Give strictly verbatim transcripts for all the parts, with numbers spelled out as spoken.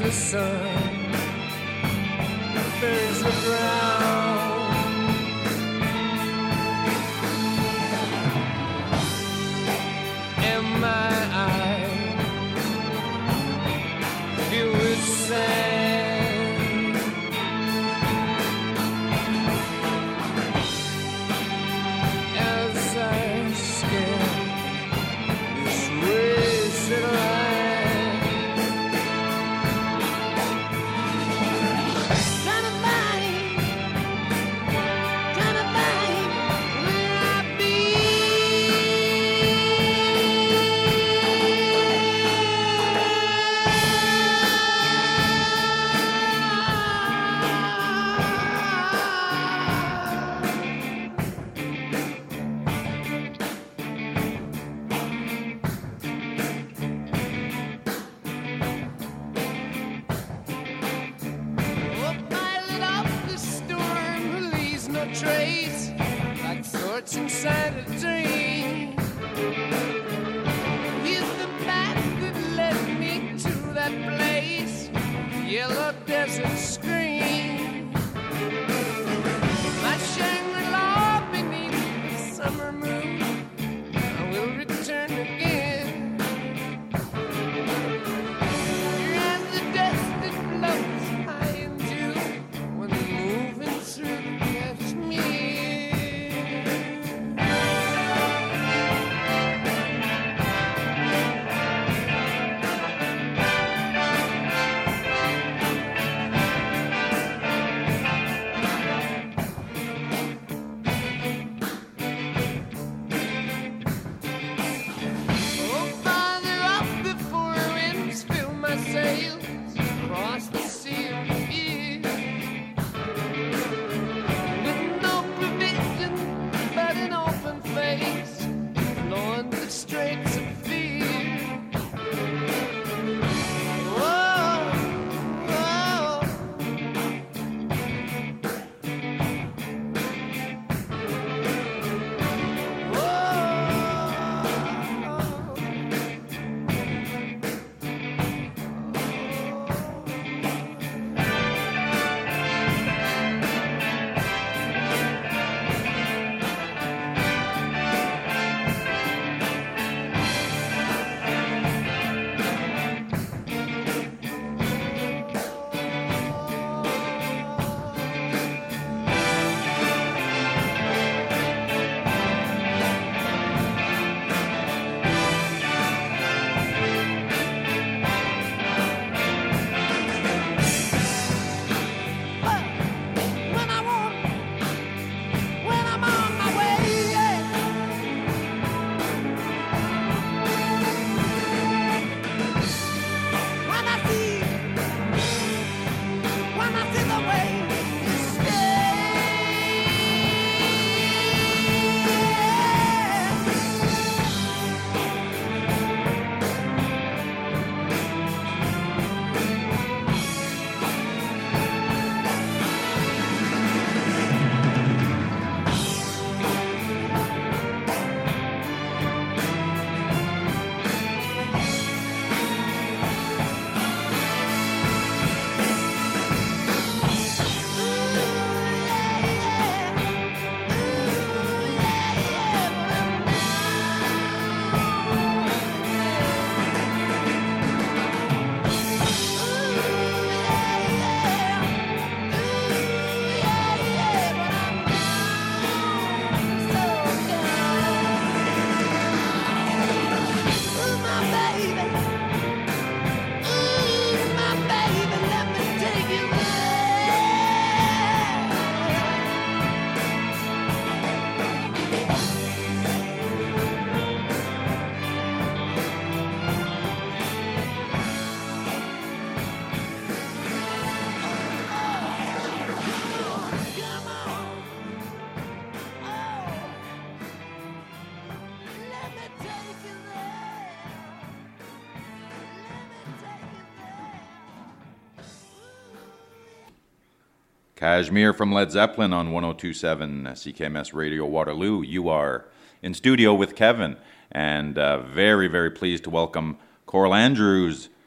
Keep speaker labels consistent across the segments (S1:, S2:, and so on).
S1: the sun burns the ground. And my eyes filled with sand as I scan this wasted life. Trace, like thoughts inside a dream. With the path that led me to that place, yellow desert screen. My Shangri-La beneath the summer moon, I will return again. As the dust that floats high into when moving through the
S2: Kashmir from Led Zeppelin on one oh two point seven C K M S Radio Waterloo. You are in studio with Kevin, and uh, very, very pleased to welcome Coral Andrews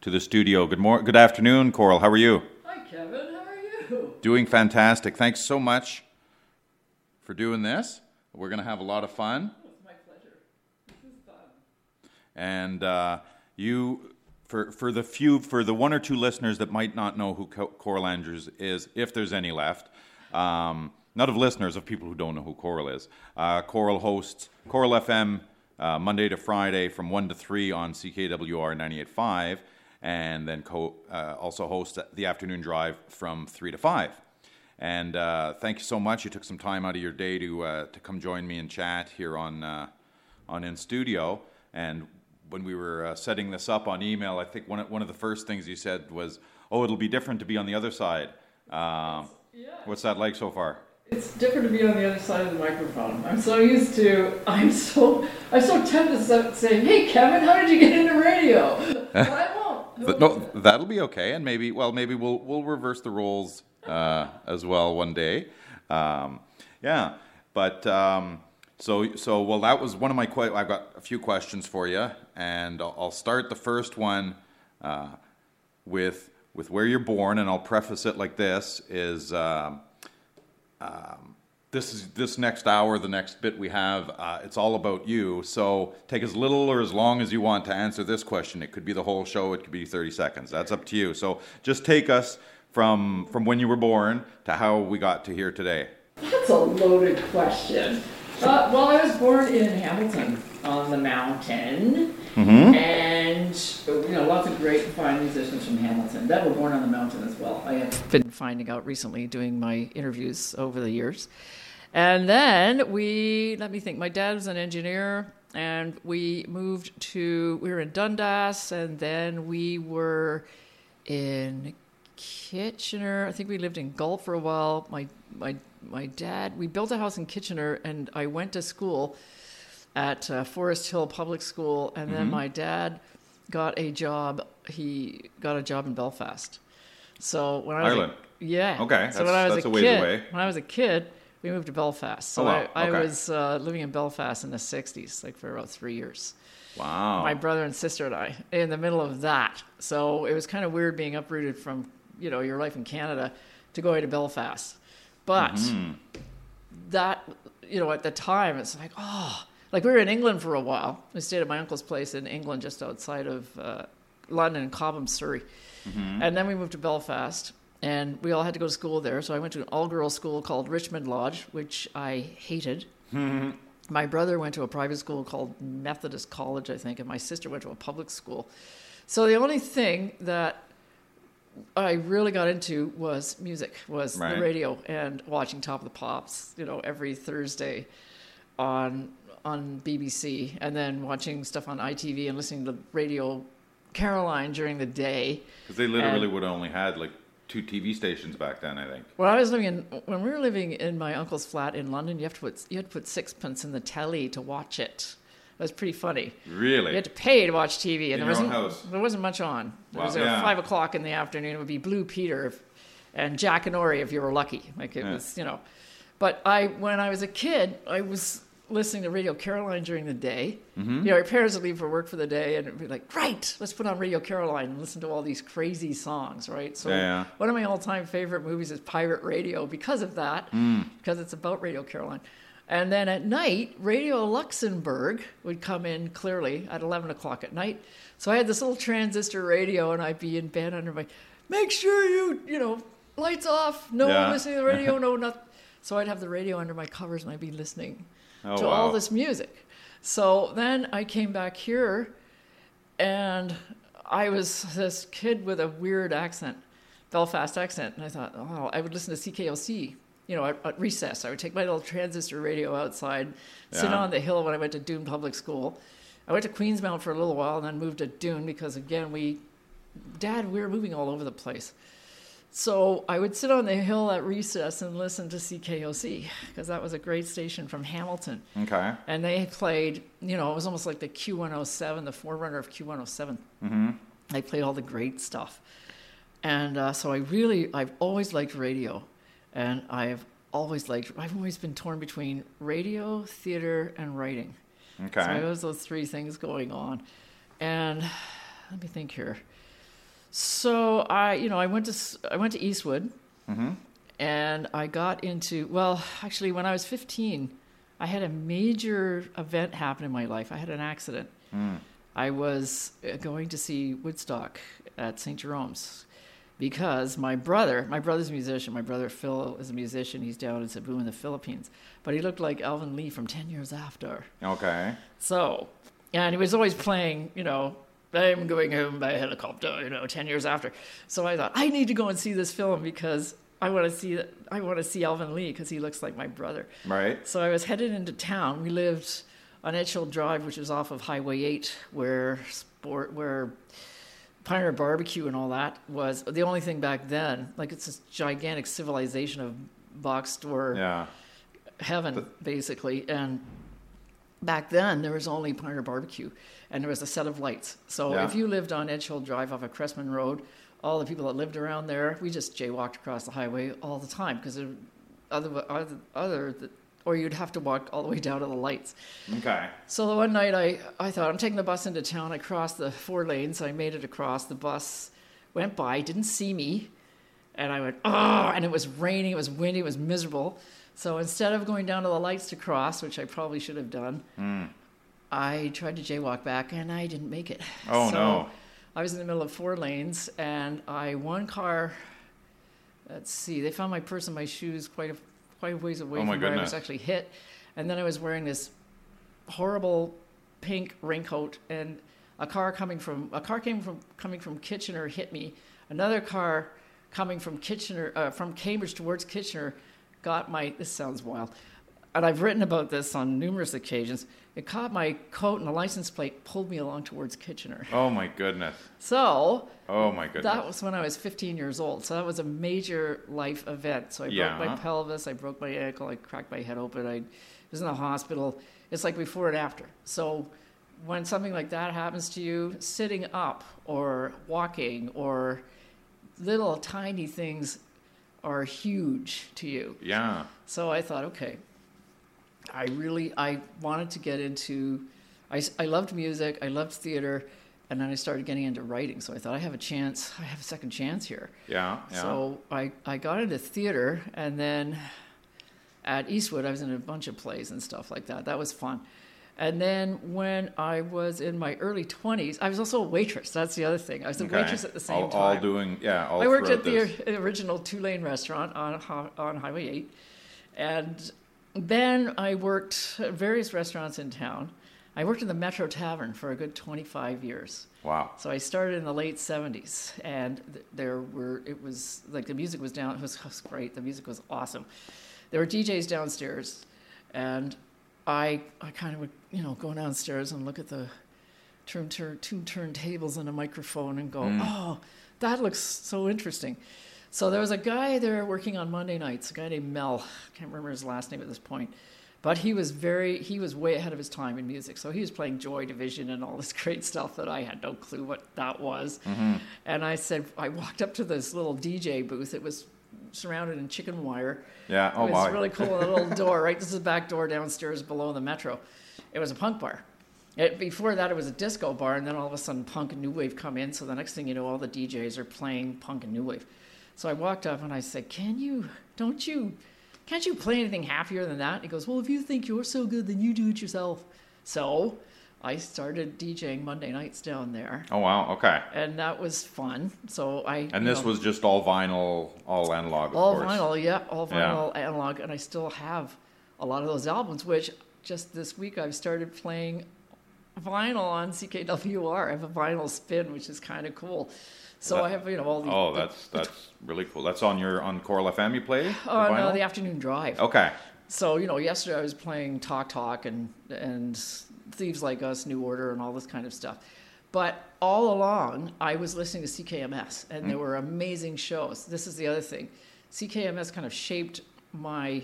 S2: to the studio. Good mor- Good afternoon, Coral. How are you?
S3: Hi, Kevin. How are you?
S2: Doing fantastic. Thanks so much for doing this. We're going to have a lot of fun.
S3: Oh, it's my pleasure. This is fun.
S2: And uh, you, for for the few, for the one or two listeners that might not know who Co- Coral Andrews is, if there's any left, um, not of listeners, of people who don't know who Coral is. Uh, Coral hosts Coral F M uh, Monday to Friday from one to three on C K W R ninety-eight point five, and then co- uh, also hosts the afternoon drive from three to five. And uh, thank you so much. You took some time out of your day to uh, to come join me and chat here on uh, on In Studio. And when we were uh, setting this up on email, I think one of, one of the first things you said was, "Oh, it'll be different to be on the other side." Um,
S3: Yeah.
S2: what's that like so far?
S3: It's different to be on the other side of the microphone. I'm so used to, I'm so, I'm so tempted to say, hey, Kevin, how did you get into radio? But I won't.
S2: But no, that'll be okay. And maybe, well, maybe we'll we'll reverse the roles uh, as well one day. Um, yeah, but um, so so well, that was one of my. Que- I've got a few questions for you, and I'll, I'll start the first one uh, with with where you're born, and I'll preface it like this: is um, um, this is this next hour, the next bit we have. Uh, it's all about you. So take as little or as long as you want to answer this question. It could be the whole show. It could be thirty seconds. That's up to you. So just take us from from when you were born to how we got to here today.
S3: That's a loaded question. Uh, well, I was born in Hamilton on the mountain,
S2: Mm-hmm.
S3: and you know, lots of great fine musicians from Hamilton that were born on the mountain as well. I have been finding out recently doing my interviews over the years. And then we, let me think, my dad was an engineer, and we moved to, we were in Dundas, and then we were in Kitchener. I think we lived in Gulf for a while. My my my dad, we built a house in Kitchener, and I went to school at uh, Forest Hill Public School, and then
S2: Mhm.
S3: my dad got a job. He got a job in Belfast. So when I was
S2: Ireland.
S3: a, yeah,
S2: Okay,
S3: So when
S2: that's-
S3: I was
S2: that's
S3: a
S2: a ways
S3: kid,
S2: away.
S3: when I was a kid, we moved to Belfast. So
S2: Oh, wow.
S3: I, I
S2: Okay.
S3: was uh, living in Belfast in the sixties, like for about three years.
S2: Wow.
S3: My brother and sister and I, in the middle of that. So it was kind of weird being uprooted from, you know, your life in Canada to going to Belfast. But
S2: Mhm.
S3: that, you know, at the time, it's like, oh, like we were in England for a while. We stayed at my uncle's place in England, just outside of uh, London, in Cobham, Surrey.
S2: Mhm.
S3: And then we moved to Belfast, and we all had to go to school there. So I went to an all-girls school called Richmond Lodge, which I hated.
S2: Mhm.
S3: My brother went to a private school called Methodist College, I think, and my sister went to a public school. So the only thing that I really got into was music, was
S2: Right.
S3: the radio and watching Top of the Pops, you know, every Thursday on on B B C, and then watching stuff on I T V and listening to Radio Caroline during the day.
S2: Because they literally
S3: And-
S2: would have only had like two T V stations back then, I think.
S3: When I was living in, when we were living in my uncle's flat in London, you have to put you had to put sixpence in the telly to watch it. It was pretty funny.
S2: Really?
S3: You had to pay to watch T V, and
S2: In
S3: there
S2: your own
S3: wasn't
S2: house?
S3: there wasn't much on. There
S2: Wow,
S3: was
S2: yeah.
S3: at five o'clock in the afternoon. It would be Blue Peter, if, and Jack and Ori if you were lucky. Like it
S2: Yeah.
S3: was, you know. But I, when I was a kid, I was listening to Radio Caroline during the day.
S2: Mhm.
S3: You know, our parents would leave for work for the day, and it'd be like, right, let's put on Radio Caroline and listen to all these crazy songs, right? So
S2: Yeah, yeah.
S3: one of my all-time favorite movies is Pirate Radio because of that,
S2: Mm.
S3: because it's about Radio Caroline. And then at night, Radio Luxembourg would come in clearly at eleven o'clock at night. So I had this little transistor radio, and I'd be in bed under my, make sure you, you know, lights off, no
S2: Yeah.
S3: one listening to the radio, no nothing. So I'd have the radio under my covers, and I'd be listening
S2: Oh,
S3: to
S2: wow.
S3: all this music. So then I came back here, and I was this kid with a weird accent, Belfast accent, and I thought, oh, I would listen to C K O C, you know, at, at recess. I would take my little transistor radio outside, sit
S2: Yeah.
S3: on the hill when I went to Doon Public School. I went to Queensmount for a little while, and then moved to Doon because, again, we, Dad, we were moving all over the place. So I would sit on the hill at recess and listen to C K O C because that was a great station from Hamilton.
S2: Okay.
S3: And they played, you know, it was almost like the Q one oh seven, the forerunner of Q one oh seven.
S2: Mm-hmm.
S3: They played all the great stuff. And uh, so I really, I've always liked radio. And I've always liked, I've always been torn between radio, theater, and writing.
S2: Okay.
S3: So I was those three things going on. And let me think here. So I, you know, I went to s- I went to Eastwood,
S2: Mm-hmm.
S3: and I got into well, actually, when I was fifteen, I had a major event happen in my life. I had an accident.
S2: Mm.
S3: I was uh, going to see Woodstock at Saint Jerome's because my brother, my brother's a musician. My brother Phil is a musician. He's down in Cebu in the Philippines, but he looked like Alvin Lee from ten years after.
S2: Okay.
S3: So, and he was always playing, you know, I'm going home by helicopter, you know, ten years after. So I thought, I need to go and see this film because I want to see I want to see Alvin Lee because he looks like my brother.
S2: Right.
S3: So I was headed into town. We lived on Edgehill Drive, which is off of Highway eight, where sport, where Pioneer Barbecue and all that was the only thing back then. Like, it's this gigantic civilization of box store
S2: Yeah.
S3: heaven, basically. And back then, there was only Pioneer Barbecue, and there was a set of lights. So
S2: Yeah.
S3: if you lived on Edgehill Drive off of Cressman Road, all the people that lived around there, we just jaywalked across the highway all the time because other, other, other, or you'd have to walk all the way down to the lights.
S2: Okay.
S3: So the one night I, I thought, I'm taking the bus into town. I crossed the four lanes. I made it across. The bus went by, didn't see me. And I went, oh, and it was raining. It was windy. It was miserable. So instead of going down to the lights to cross, which I probably should have done,
S2: Mm.
S3: I tried to jaywalk back, and I didn't make it.
S2: Oh,
S3: so
S2: no.
S3: I was in the middle of four lanes, and I one car, let's see, they found my purse and my shoes quite a, quite a ways away
S2: Oh, my
S3: from where I
S2: goodness.
S3: was actually hit. And then I was wearing this horrible pink raincoat, and a car coming from a car came from coming from Kitchener hit me. Another car coming from Kitchener uh, from Cambridge towards Kitchener got my. This sounds wild, and I've written about this on numerous occasions. It caught my coat and the license plate, pulled me along towards Kitchener.
S2: Oh my goodness.
S3: So
S2: Oh my goodness.
S3: that was when I was fifteen years old. So that was a major life event. So I
S2: Yeah.
S3: broke my pelvis, I broke my ankle, I cracked my head open, I was in the hospital. It's like before and after. So when something like that happens to you, sitting up or walking or little tiny things are huge to you.
S2: Yeah.
S3: So I thought, okay, I really, I wanted to get into, I, I loved music, I loved theater, and then I started getting into writing. So I thought, I have a chance, I have a second chance here.
S2: Yeah. Yeah.
S3: So I, I got into theater, and then at Eastwood, I was in a bunch of plays and stuff like that. That was fun. And then when I was in my early twenties, I was also a waitress. That's the other thing. I was a
S2: Okay.
S3: waitress at the same
S2: all,
S3: time.
S2: all doing, yeah. All
S3: I worked
S2: throughout
S3: at the
S2: this.
S3: original two-lane restaurant on Hi- on Highway eight, and then I worked at various restaurants in town. I worked in the Metro Tavern for a good twenty-five years.
S2: Wow.
S3: So I started in the late seventies, and th- there were it was like the music was down. It was, it was great. The music was awesome. There were D Js downstairs, and I I kind of would you know go downstairs and look at the turn, turn two turntables and a microphone and go, oh, that looks so interesting. So there was a guy there working on Monday nights, a guy named Mel. I can't remember his last name at this point. But he was very, he was way ahead of his time in music. So he was playing Joy Division and all this great stuff that I had no clue what that was.
S2: Mm-hmm.
S3: And I said, I walked up to this little D J booth. It was surrounded in chicken wire.
S2: Yeah. Oh
S3: It was
S2: my.
S3: really cool. A little door, right? This is the back door downstairs below the Metro. It was a punk bar. It, before that, it was a disco bar, and then all of a sudden, punk and new wave come in. So the next thing you know, all the D Js are playing punk and new wave. So I walked up and I said, "Can you? Don't you? Can't you play anything happier than that?" And he goes, "Well, if you think you're so good, then you do it yourself." So I started DJing Monday nights down there,
S2: Oh wow. Okay.
S3: and that was fun. So I
S2: And
S3: you
S2: this
S3: know,
S2: was just all vinyl, all analog, of
S3: all
S2: course.
S3: vinyl, yeah, all
S2: Yeah.
S3: vinyl analog, and I still have a lot of those albums. Which just this week I've started playing vinyl on C K W R. I have a vinyl spin, which is kind of cool. So
S2: That-
S3: I have you know all the
S2: Oh,
S3: the-
S2: that's that's really cool. That's on your on Coral F M you play? the
S3: on uh,
S2: vinyl?
S3: the afternoon drive.
S2: Okay.
S3: So you know, yesterday I was playing Talk Talk and and Thieves Like Us, New Order, and all this kind of stuff. But all along, I was listening to C K M S, and there were amazing shows. This is the other thing. C K M S kind of shaped my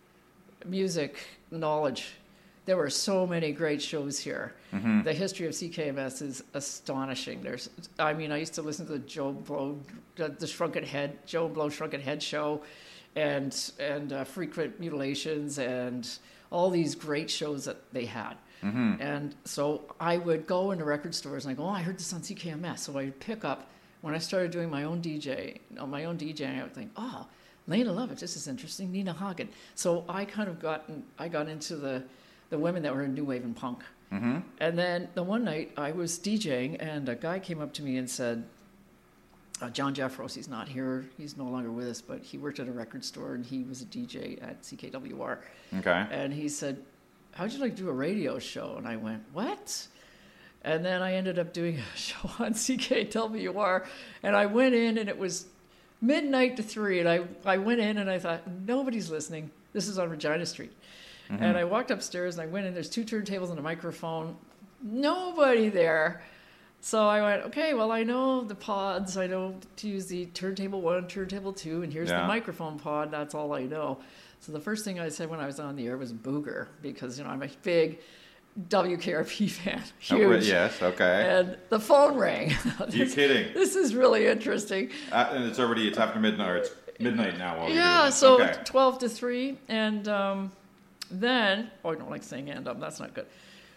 S3: music knowledge. There were so many great shows here.
S2: Mm-hmm.
S3: The history of C K M S is astonishing. There's, I mean, I used to listen to the Joe Blow, the, the Shrunken Head, Joe Blow Shrunken Head show, and and uh, Frequent Mutilations, and all these great shows that they had.
S2: Mm-hmm.
S3: And so I would go into record stores and I go, "Oh, I heard this on C K M S." So I would pick up when I started doing my own D J, on my own DJing, I would think, oh, Lena Lovett, this is interesting. Nina Hagen. So I kind of got I got into the the women that were in new wave and punk.
S2: Mm-hmm.
S3: And then the one night I was DJing, and a guy came up to me and said, uh, John Jeffros, he's not here, he's no longer with us, but he worked at a record store and he was a D J at C K W R.
S2: Okay.
S3: And he said, how'd you like to do a radio show? And I went, what? And then I ended up doing a show on C K W R, and I went in, and it was midnight to three, and I, I went in, and I thought, nobody's listening. This is on Regina Street. Mm-hmm. And I walked upstairs, and I went in, there's two turntables and a microphone. Nobody there. So I went, okay, well, I know the pods. I know to use the turntable one, turntable two, and here's
S2: yeah.
S3: the microphone pod. That's all I know. So the first thing I said when I was on the air was booger, because, you know, I'm a big W K R P fan. Huge.
S2: Oh, yes, okay.
S3: And the phone rang.
S2: You kidding?
S3: This is really interesting.
S2: Uh, and it's already, it's after midnight, or it's midnight now while
S3: Yeah,
S2: you're
S3: so
S2: okay.
S3: twelve to three. And um, then, oh, I don't like saying and um, that's not good.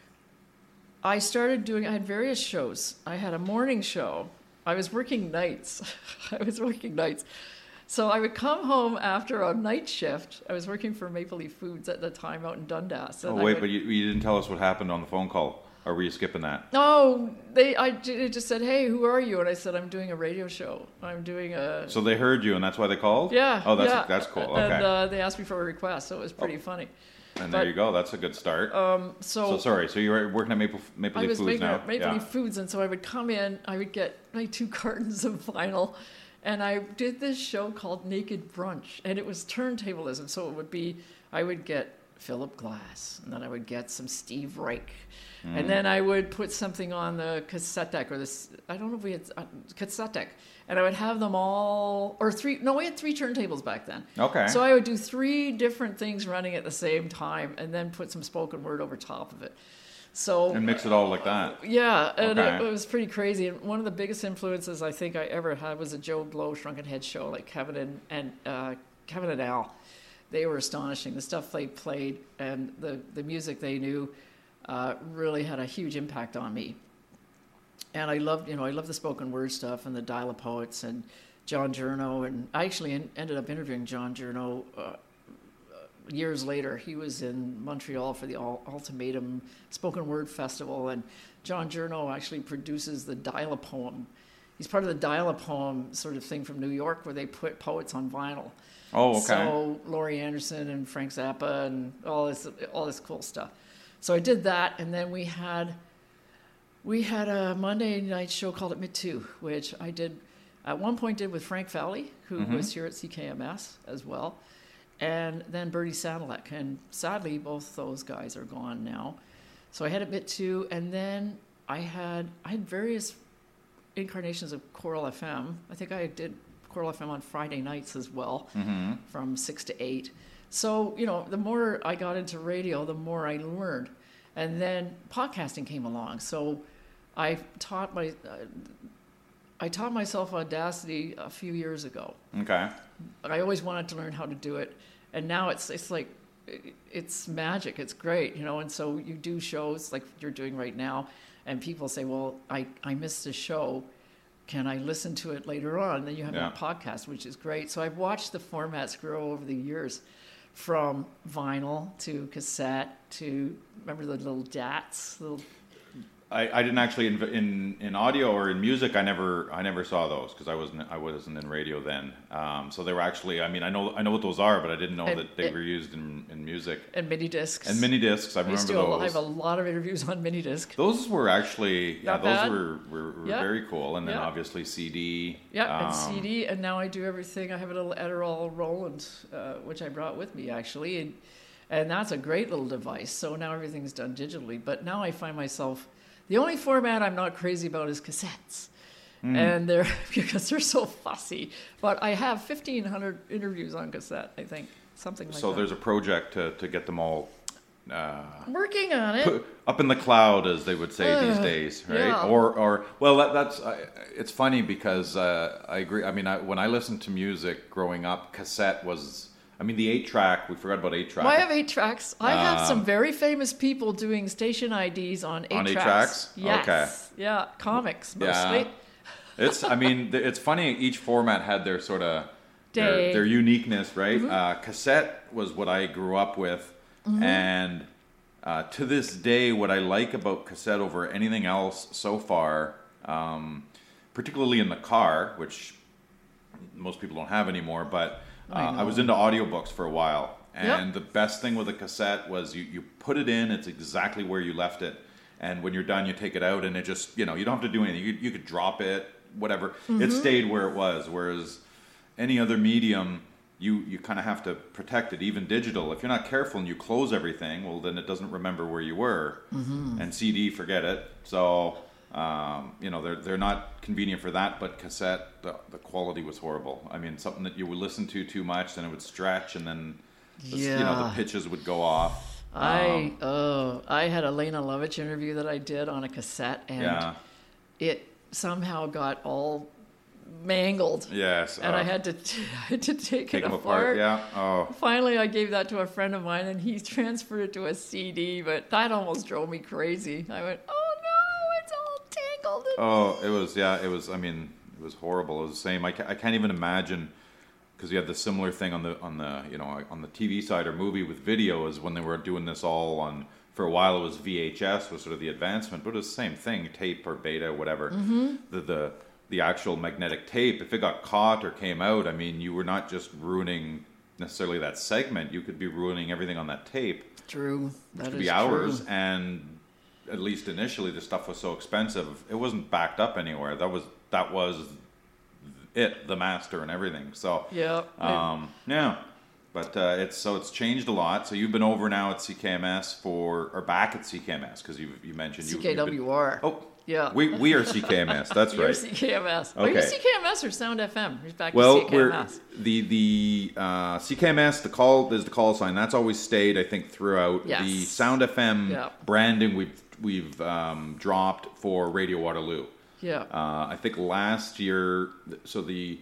S3: I started doing, I had various shows. I had a morning show. I was working nights. I was working nights. So I would come home after a night shift. I was working for Maple Leaf Foods at the time out in Dundas.
S2: Oh,
S3: and
S2: wait,
S3: would,
S2: but you, you didn't tell us what happened on the phone call. Or were you skipping that?
S3: No, they. I it just said, hey, who are you? And I said, I'm doing a radio show. I'm doing a...
S2: So they heard you, and that's why they called?
S3: Yeah.
S2: Oh, that's
S3: yeah.
S2: that's cool. Okay.
S3: And uh, they asked me for a request, so it was pretty
S2: oh.
S3: funny.
S2: And
S3: but,
S2: there you go. That's a good start.
S3: Um, so,
S2: so sorry. So you were working at Maple Maple
S3: I
S2: Leaf
S3: was
S2: Foods
S3: making
S2: now?
S3: at Maple
S2: yeah.
S3: Leaf Foods, and so I would come in, I would get my two cartons of vinyl, and I did this show called Naked Brunch, and it was turntablism. So it would be, I would get Philip Glass, and then I would get some Steve Reich, mm. and then I would put something on the cassette deck, or this, I don't know if we had uh, cassette deck, and I would have them all, or three, no, we had three turntables back then.
S2: Okay.
S3: So I would do three different things running at the same time, and then put some spoken word over top of it. So
S2: and mix it all like that.
S3: Yeah, and
S2: okay.
S3: it, it was pretty crazy. And one of the biggest influences I think I ever had was a Joe Blow Shrunken Head show, like Kevin and, and uh, Kevin and Al. They were astonishing. The stuff they played and the, the music they knew uh, really had a huge impact on me. And I loved, you know, I loved the spoken word stuff and the Dial-A-Poets and John Journo. And I actually en- ended up interviewing John Journo uh, years later. He was in Montreal for the Ultimatum Spoken Word Festival, and John Journo actually produces the Dial-A-Poem. He's part of the Dial-A-Poem sort of thing from New York, where they put poets on vinyl.
S2: Oh, okay.
S3: So Laurie Anderson and Frank Zappa and all this, all this cool stuff. So I did that, and then we had we had a Monday night show called Admit Two, which I did at one point did with Frank Fowley, who mm-hmm. was here at C K M S as well. And then Bertie Sadalek. And sadly, both those guys are gone now. So I had Admit Two, and then I had I had various incarnations of Coral F M. I think I did Coral F M on Friday nights as well, mm-hmm. from six to eight. So, you know, the more I got into radio, the more I learned. And then podcasting came along. So I taught my... Uh, I taught myself Audacity a few years ago.
S2: Okay.
S3: I always wanted to learn how to do it, and now it's it's like it's magic. It's great, you know. And so you do shows like you're doing right now, and people say, "Well, I I missed the show. Can I listen to it later on?" And then you have
S2: yeah.
S3: a podcast, which is great. So I've watched the formats grow over the years, from vinyl to cassette to remember the little D A Ts, little.
S2: I, I didn't actually in, in in audio or in music. I never I never saw those because I wasn't I wasn't in radio then. Um, so they were actually. I mean, I know I know what those are, but I didn't know
S3: and,
S2: that they
S3: and,
S2: were used in, in music.
S3: And mini discs.
S2: And mini discs. I remember those.
S3: I have a lot of interviews on mini disc.
S2: Those were actually yeah.
S3: Not
S2: those
S3: bad.
S2: were were, were
S3: yeah.
S2: very cool. And then
S3: yeah.
S2: obviously C D.
S3: Yeah,
S2: um,
S3: and C D. And now I do everything. I have a little Adderall Roland, uh, which I brought with me actually, and and that's a great little device. So now everything's done digitally. But now I find myself. The only format I'm not crazy about is cassettes, mm. and they're because they're so fussy. But I have fifteen hundred interviews on cassette, I think, something like
S2: so
S3: that. So
S2: there's a project to, to get them all uh,
S3: working on it
S2: put up in the cloud, as they would say uh, these days, right?
S3: Yeah.
S2: Or or well, that, that's uh, it's funny because uh, I agree. I mean, I, when I listened to music growing up, cassette was. I mean, the eight-track, we forgot about eight-track.
S3: Well, I have eight tracks. I have
S2: um,
S3: some very famous people doing station I Ds on eight
S2: on
S3: tracks.
S2: eight tracks?
S3: Yes.
S2: Okay.
S3: Yeah, comics mostly.
S2: Yeah. It's, I mean, th- it's funny. Each format had their sort of their,
S3: Day.
S2: their uniqueness, right? Uh, cassette was what I grew up with, and uh, to this day, what I like about cassette over anything else so far, um, particularly in the car, which most people don't have anymore, but uh,
S3: I
S2: I, was
S3: know.
S2: into audiobooks for a while. And
S3: Yep.
S2: the best thing with a cassette was you, you put it in, it's exactly where you left it. And when you're done, you take it out and it just, you know, you don't have to do anything. You, you could drop it, whatever. It stayed where it was. Whereas any other medium, you, you kind of have to protect it, even digital. If you're not careful and you close everything, well, then it doesn't remember where you were. And C D, forget it. So, um, you know, they're, they're not convenient for that, but cassette, the, the quality was horrible. I mean, something that you would listen to too much, then it would stretch, and then, the, you know, the
S3: Yeah.
S2: pitches would go off.
S3: I oh I had a Lena Lovitch interview that I did on a cassette, and
S2: Yeah.
S3: it somehow got all mangled,
S2: Yes.
S3: and
S2: uh,
S3: I had to t- I had to take,
S2: take
S3: it
S2: them
S3: apart.
S2: apart. Yeah. Oh.
S3: Finally, I gave that to a friend of mine, and he transferred it to a C D. But that almost drove me crazy. I went, "Oh no, it's all tangled." And
S2: Oh, it was, yeah, it was, I mean, it was horrible. It was the same. I, ca- I can't even imagine, because you had the similar thing on the, on the, you know, on the T V side or movie with video, is when they were doing this all on, for a while it was V H S was sort of the advancement, but it was the same thing, tape or beta, whatever.
S3: Mm-hmm.
S2: The, the, the actual magnetic tape, if it got caught or came out, I mean, you were not just ruining necessarily that segment, you could be ruining everything on that tape.
S3: True, that
S2: Could
S3: is
S2: be
S3: true.
S2: hours, and at least initially the stuff was so expensive, it wasn't backed up anywhere. That was that was it, the master and everything. So
S3: Yeah.
S2: um, yeah, but uh, it's so it's changed a lot. So you've been over now at C K M S for, or back at C K M S, because you you mentioned you
S3: C K W R.
S2: Oh
S3: Yeah.
S2: we we are C K M S. That's
S3: You're
S2: right.
S3: C K M S. Are you
S2: Okay.
S3: C K M S or Sound F M? You're back
S2: Well,
S3: to C K M S.
S2: we're the the uh, C K M S. The call is the call sign. That's always stayed, I think, throughout.
S3: Yes.
S2: The Sound F M
S3: Yeah.
S2: branding we've we've um, dropped for Radio Waterloo.
S3: Yeah.
S2: Uh, I think last year, so the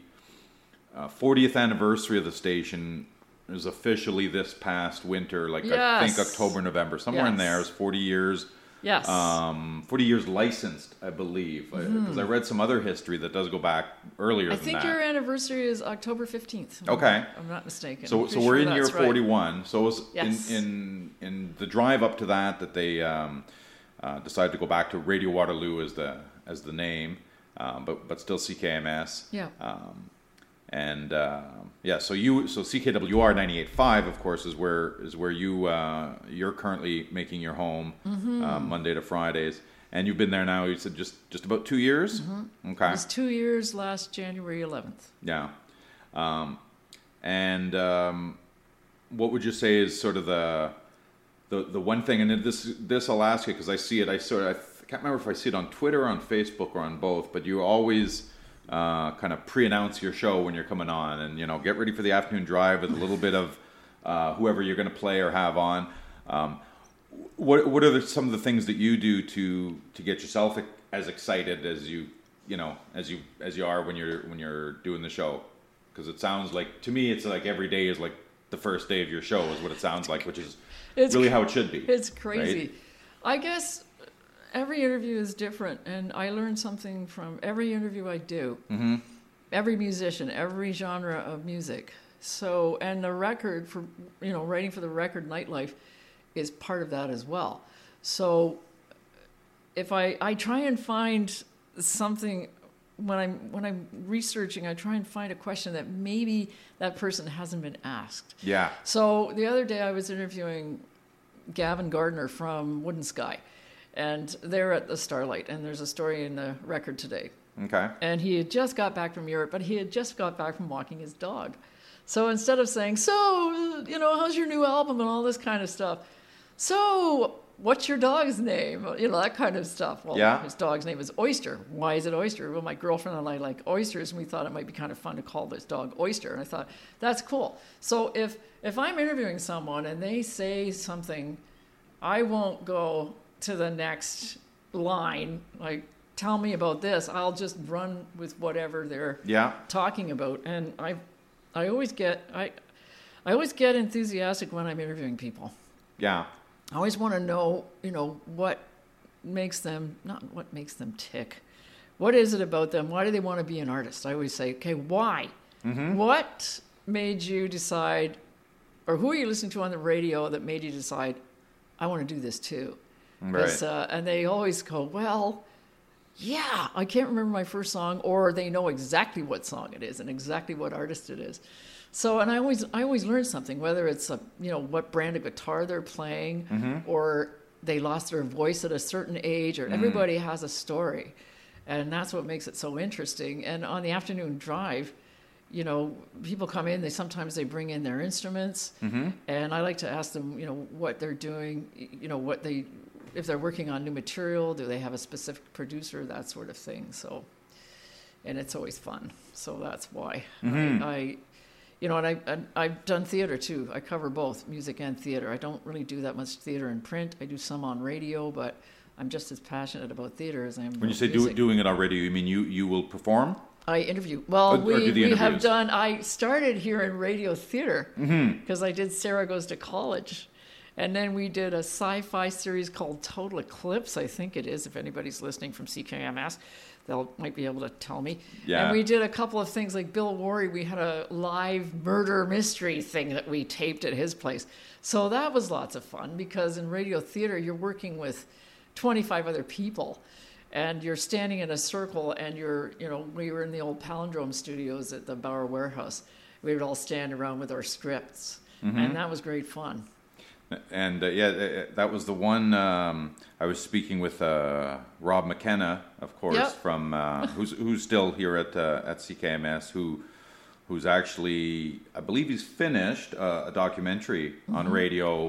S2: uh, fortieth anniversary of the station is officially this past winter. Like I
S3: Yes.
S2: think October, November, somewhere in
S3: Yes.
S2: there. It was forty years.
S3: Yes.
S2: Um, forty years licensed, I believe, because I read some other history that does go back earlier
S3: I
S2: than
S3: think
S2: that.
S3: your anniversary is October fifteenth. if
S2: Okay.
S3: I'm not mistaken.
S2: So,
S3: I'm
S2: so
S3: pretty
S2: we're
S3: sure
S2: in year
S3: that's right.
S2: forty-one. So it was
S3: Yes.
S2: in, in in the drive up to that that they um, uh, decided to go back to Radio Waterloo as the as the name, um, but but still C K M S.
S3: Yeah.
S2: Um, and uh, yeah, so you so C K W R ninety-eight point five, of course, is where is where you uh, you're currently making your home,
S3: Mm-hmm.
S2: uh, Monday to Fridays, and you've been there now. You said just just about two years.
S3: Mm-hmm.
S2: Okay.
S3: It was two years last January eleventh.
S2: Yeah. Um, and um, what would you say is sort of the the the one thing? And this this I'll ask you because I see it. I sort of I can't remember if I see it on Twitter, or on Facebook, or on both. But you always uh, kind of pre-announce your show when you're coming on, and you know, get ready for the afternoon drive with a little bit of uh, whoever you're going to play or have on. Um, what what are the, some of the things that you do to to get yourself as excited as you you know as you as you are when you're when you're doing the show? Because it sounds like, to me, it's like every day is like the first day of your show is what it sounds like, which is
S3: It's
S2: really
S3: cr-
S2: how it should be.
S3: It's crazy.
S2: right?
S3: I guess every interview is different, and I learn something from every interview I do.
S2: Mm-hmm.
S3: Every musician, every genre of music. So, and the record for, you know, writing for the record Nightlife is part of that as well. So, if I, I try and find something when I'm when I'm researching, I try and find a question that maybe that person hasn't been asked.
S2: Yeah.
S3: So the other day I was interviewing Gavin Gardner from Wooden Sky, and they're at the Starlight, and there's a story in the record today.
S2: Okay.
S3: And he had just got back from Europe, but he had just got back from walking his dog. So instead of saying, so, you know, how's your new album and all this kind of stuff, so what's your dog's name? You know, that kind of stuff. Well,
S2: Yeah.
S3: his dog's name is Oyster. Why is it Oyster? Well, my girlfriend and I like oysters, and we thought it might be kind of fun to call this dog Oyster. And I thought, that's cool. So if, if I'm interviewing someone and they say something, I won't go to the next line, like, tell me about this. I'll just run with whatever they're
S2: Yeah.
S3: talking about. And I I always get I I always get enthusiastic when I'm interviewing people.
S2: Yeah.
S3: I always want to know, you know, what makes them, not what makes them tick, what is it about them? Why do they want to be an artist? I always say, okay, why? Mm-hmm. What made you decide, or who are you listening to on the radio that made you decide, I want to do this too?
S2: Right.
S3: Uh, and they always go, well, yeah, I can't remember my first song, or they know exactly what song it is and exactly what artist it is. So, and I always, I always learn something, whether it's a, you know, what brand of guitar they're playing, mm-hmm. or they lost their voice at a certain age, or mm. everybody has a story, and that's what makes it so interesting. And on the afternoon drive, you know, people come in, they sometimes they bring in their instruments, mm-hmm. and I like to ask them, you know, what they're doing, you know, what they, if they're working on new material, do they have a specific producer, that sort of thing. So, and it's always fun. So that's why mm-hmm. I, I, you know, and I, I, I've done theater too. I cover both music and theater. I don't really do that much theater in print. I do some on radio, but I'm just as passionate about theater as I am about
S2: When you say
S3: music.
S2: do, doing it on radio, you mean you, you will perform?
S3: I interview. Well,
S2: Or- or
S3: we,
S2: do the
S3: we have
S2: interviews?
S3: done, I started here in radio theater because I did Sarah Goes to College. And then we did a sci-fi series called Total Eclipse, I think it is. If anybody's listening from C K M S, they'll might be able to tell me.
S2: Yeah.
S3: And we did a couple of things like Bill Worry. We had a live murder mystery thing that we taped at his place. So that was lots of fun because in radio theater, you're working with twenty-five other people. And you're standing in a circle, and you're, you know, we were in the old Palindrome studios at the Bauer Warehouse. We would all stand around with our scripts, mm-hmm. and that was great fun.
S2: And uh, yeah, that was the one um, I was speaking with uh, Rob McKenna, of course,
S3: Yep.
S2: from uh, who's who's still here at uh, at C K M S, who who's actually, I believe he's finished uh, a documentary mm-hmm. on radio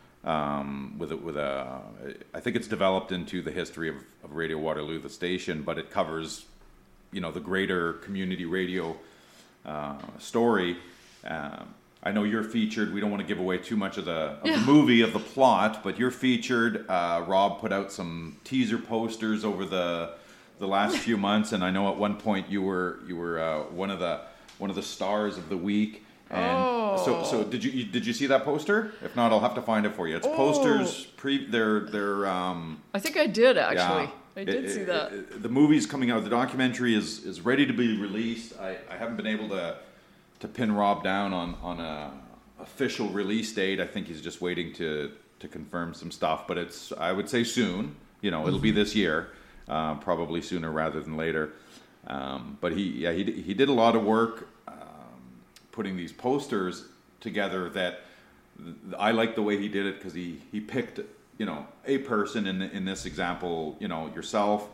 S2: um, with a, with a I think it's developed into the history of, of Radio Waterloo, the station, but it covers, you know, the greater community radio uh, story. Um, I know you're featured. We don't want to give away too much of the, of
S3: Yeah.
S2: the movie, of the plot, but you're featured. Uh, Rob put out some teaser posters over the the last few months, and I know at one point you were you were uh, one of the one of the stars of the week. And
S3: Oh.
S2: so so did you, you did you see that poster? If not, I'll have to find it for you. It's
S3: Oh.
S2: posters. Pre they're they're um,
S3: I think I did, actually.
S2: yeah.
S3: I did
S2: It-
S3: see
S2: it-
S3: that.
S2: it- the movie's coming out. The documentary is, is ready to be released. I, I haven't been able to to pin Rob down on, on a official release date. I think he's just waiting to, to confirm some stuff. But it's, I would say soon. You know, it'll be this year, uh, probably sooner rather than later. Um, but he yeah he he did a lot of work um, putting these posters together. That I like the way he did it because he he picked, you know, a person in in this example, you know, yourself,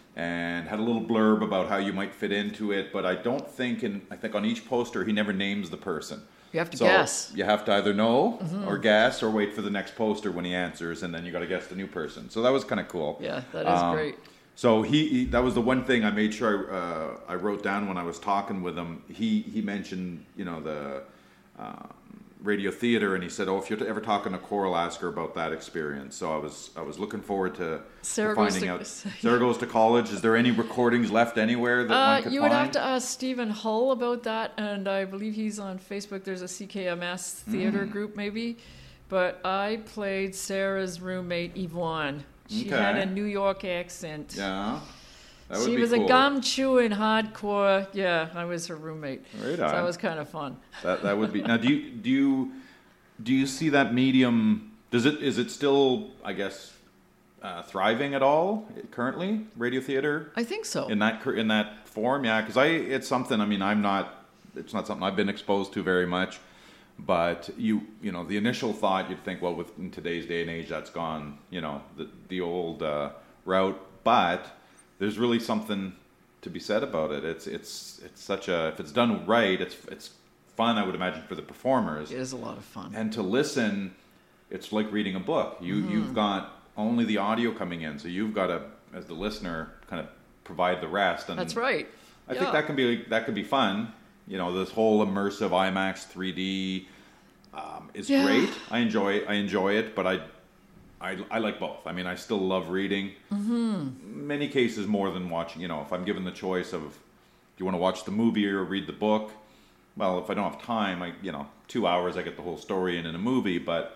S2: and had a little blurb about how you might fit into it. But I don't think, in I think on each poster he never names the person.
S3: You have to
S2: So
S3: guess.
S2: you have to either know or guess or wait for the next poster when he answers, and then you got to guess the new person. So that was kind of cool.
S3: Yeah, that is
S2: Um,
S3: great.
S2: So he, he that was the one thing I made sure I, uh, I wrote down when I was talking with him. He he mentioned, you know, the um, radio theater, and he said, "Oh, if you're ever talking to Coral, ask her about that experience." So I was I was looking forward to, to
S3: Sarah goes
S2: finding
S3: to-
S2: out. Sarah Goes to College. Is there any recordings left anywhere that
S3: Uh,
S2: one could
S3: you would
S2: find?
S3: have to ask Stephen Hull about that, and I believe he's on Facebook. There's a C K M S theater
S2: Mm.
S3: group, maybe. But I played Sarah's roommate, Yvonne. She
S2: Okay.
S3: had a New York accent.
S2: Yeah, that would
S3: She
S2: be
S3: was
S2: cool.
S3: a gum chewing hardcore. Yeah, I was her roommate.
S2: Right
S3: So
S2: on.
S3: that was kind of fun.
S2: That that would be. Now, do you do you do you see that medium? Does it is it still, I guess, uh, thriving at all currently? Radio theater
S3: I think so.
S2: in that cur- in that form, yeah. Because I it's something. I mean, I'm not. It's not something I've been exposed to very much. But you you know the initial thought, you'd think, well, with in today's day and age, that's gone. You know the the old uh, route. But there's really something to be said about it. It's it's it's such a if it's done right, it's it's fun. I would imagine for the performers.
S3: It is a lot of fun.
S2: And to listen, it's like reading a book. You
S3: Mm-hmm.
S2: you've got only the audio coming in, so you've got to, as the listener, kind of provide the rest. And
S3: That's right.
S2: I
S3: Yeah.
S2: think that can be that could be fun. You know, this whole immersive IMAX three D um, is
S3: Yeah.
S2: great. I enjoy I enjoy it, but I, I I like both. I mean, I still love reading. Mm-hmm. Many cases more than watching. You know, if I'm given the choice of, do you want to watch the movie or read the book? Well, if I don't have time, I you know, two hours I get the whole story in in a movie. But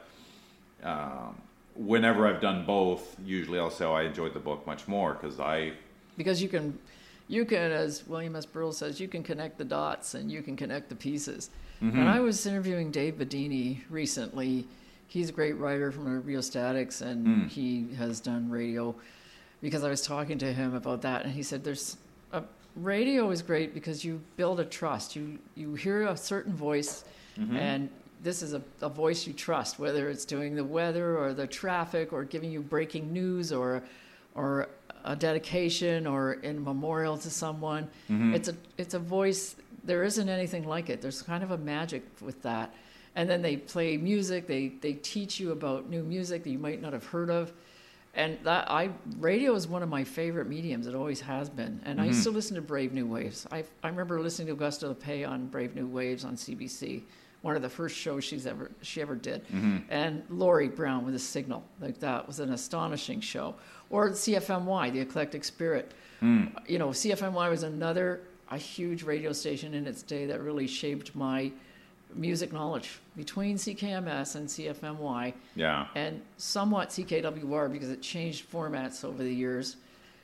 S2: um, whenever I've done both, usually I'll say, oh, I enjoyed the book much more because I
S3: Because you can you can, as William S. Burroughs says, you can connect the dots and you can connect the pieces.
S2: Mm-hmm.
S3: And I was interviewing Dave Bedini recently. He's a great writer from Rheostatics, and
S2: Mm.
S3: he has done radio, because I was talking to him about that, and he said there's a, radio is great because you build a trust. You you hear a certain voice,
S2: Mm-hmm.
S3: and this is a, a voice you trust, whether it's doing the weather or the traffic or giving you breaking news or or a dedication or in memorial to someone.
S2: Mm-hmm.
S3: It's a it's a voice. There isn't anything like it. There's kind of a magic with that. And then they play music. They they teach you about new music that you might not have heard of. And that I radio is one of my favorite mediums. It always has been. And I used to listen to Brave New Waves. I I remember listening to Augusta Lepay on Brave New Waves on C B C. One of the first shows she's ever she ever did.
S2: Mm-hmm.
S3: And Laurie Brown with a Signal, like that was an astonishing show. Or C F M Y, the Eclectic Spirit.
S2: Mm.
S3: You know, C F M Y was another a huge radio station in its day that really shaped my music knowledge. Between C K M S and C F M Y,
S2: Yeah.
S3: and somewhat C K W R because it changed formats over the years.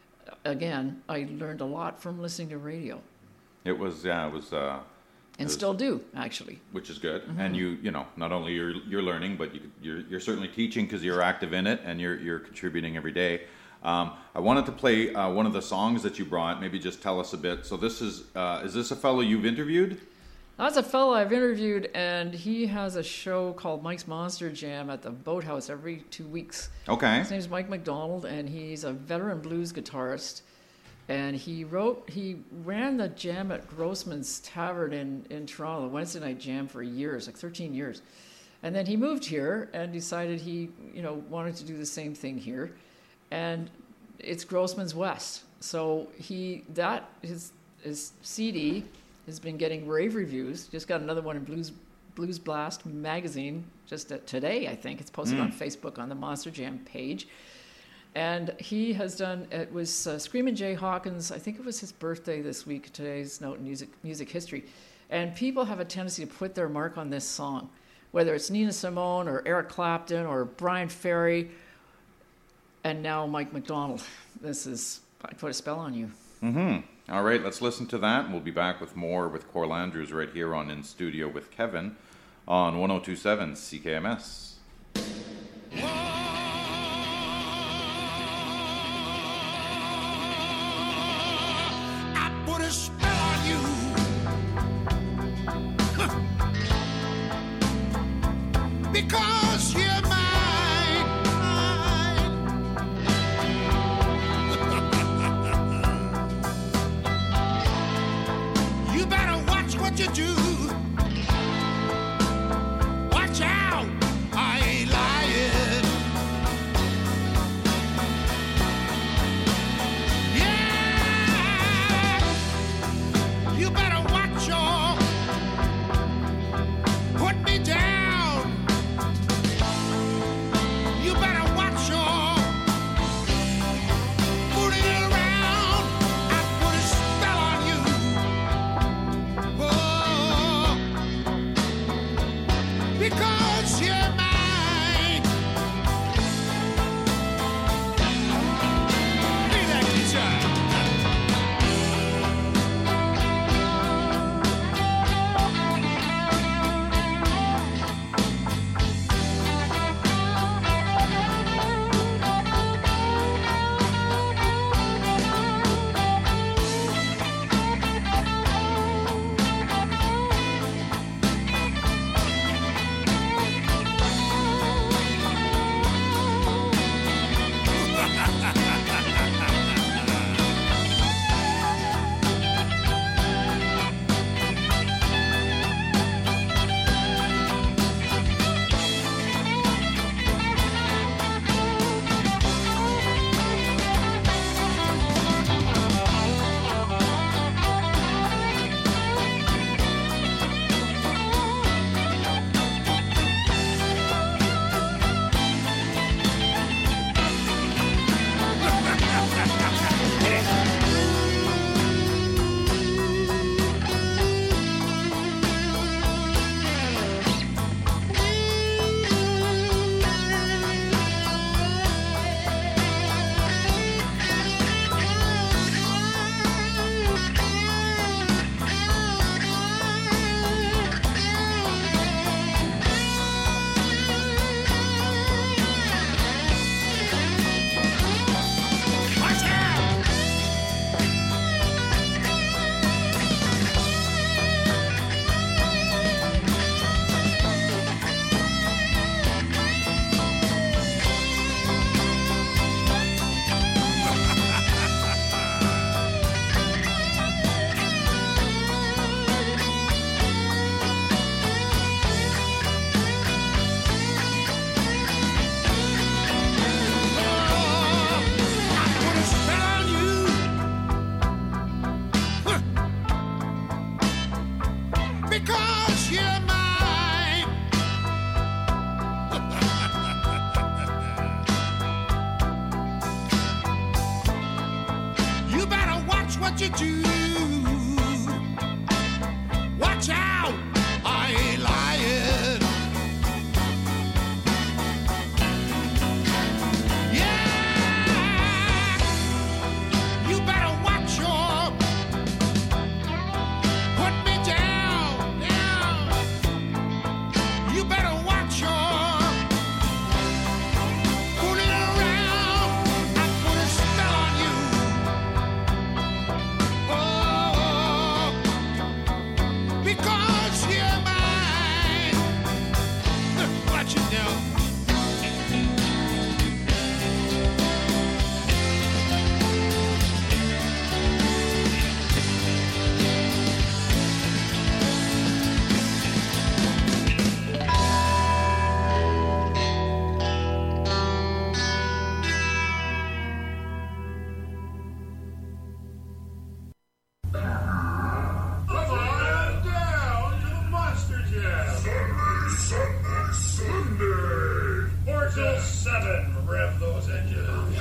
S3: Again, I learned a lot from listening to radio,
S2: It was, yeah, it was, uh,
S3: and
S2: was-
S3: still do, actually.
S2: which is good.
S3: Mm-hmm.
S2: And you, you know, not only you're you're learning, but you, you're you're certainly teaching because you're active in it and you're you're contributing every day. Um, I wanted to play uh, one of the songs that you brought. Maybe just tell us a bit. So this is uh, is this a fellow you've interviewed?
S3: That's a fellow I've interviewed, and he has a show called Mike's Monster Jam at the Boathouse every two weeks.
S2: Okay.
S3: His name's Mike McDonald, and he's a veteran blues guitarist. And he wrote, he ran the jam at Grossman's Tavern in, in Toronto, the Wednesday night jam for years, like thirteen years. And then he moved here and decided he, you know, wanted to do the same thing here. And it's Grossman's West. So he, that, his, his C D has been getting rave reviews. Just got another one in Blues Blues Blast magazine just at today, I think. It's posted
S2: Mm.
S3: on Facebook on the Monster Jam page. And he has done, it was uh, Screamin' Jay Hawkins, I think it was his birthday this week, today's note in music, music history. And people have a tendency to put their mark on this song, whether it's Nina Simone or Eric Clapton or Brian Ferry, and now Mike McDonald. This is, I put a spell on you.
S2: Mm-hmm. All right, let's listen to that. We'll be back with more with Coral Andrews right here on In Studio with Kevin on one oh two point seven C K M S.
S1: I put a spell on you. Huh. Because you're mine. You better watch what you do. Watch out, I ain't lying. Yeah, you better watch your put me down. You better watch your put it around. I put a spell on you. Oh. you do. Watch out, I ain't lying. Yeah, you better watch your put me down, down. You better watch your fooling around. I put a spell on you. Oh, because you're mine. Watch it now.
S4: Come on down to the Monster Jam. Sunday, Sunday, Sunday. Four till seven. Rev those engines.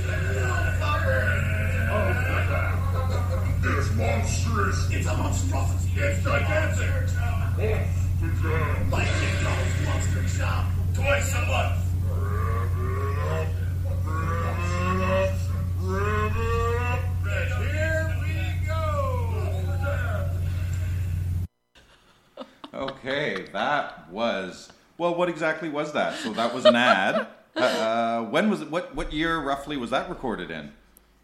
S4: It's monstrous. It's a monstrosity. It's gigantic. Monster Jam. Like it goes, Monster Jam. Twice a month. Rev it up. Rev it up. Rev it up. And here we go.
S2: Okay, that was well. What exactly was that? So that was an ad. Uh, when was it? What what year roughly was that recorded in?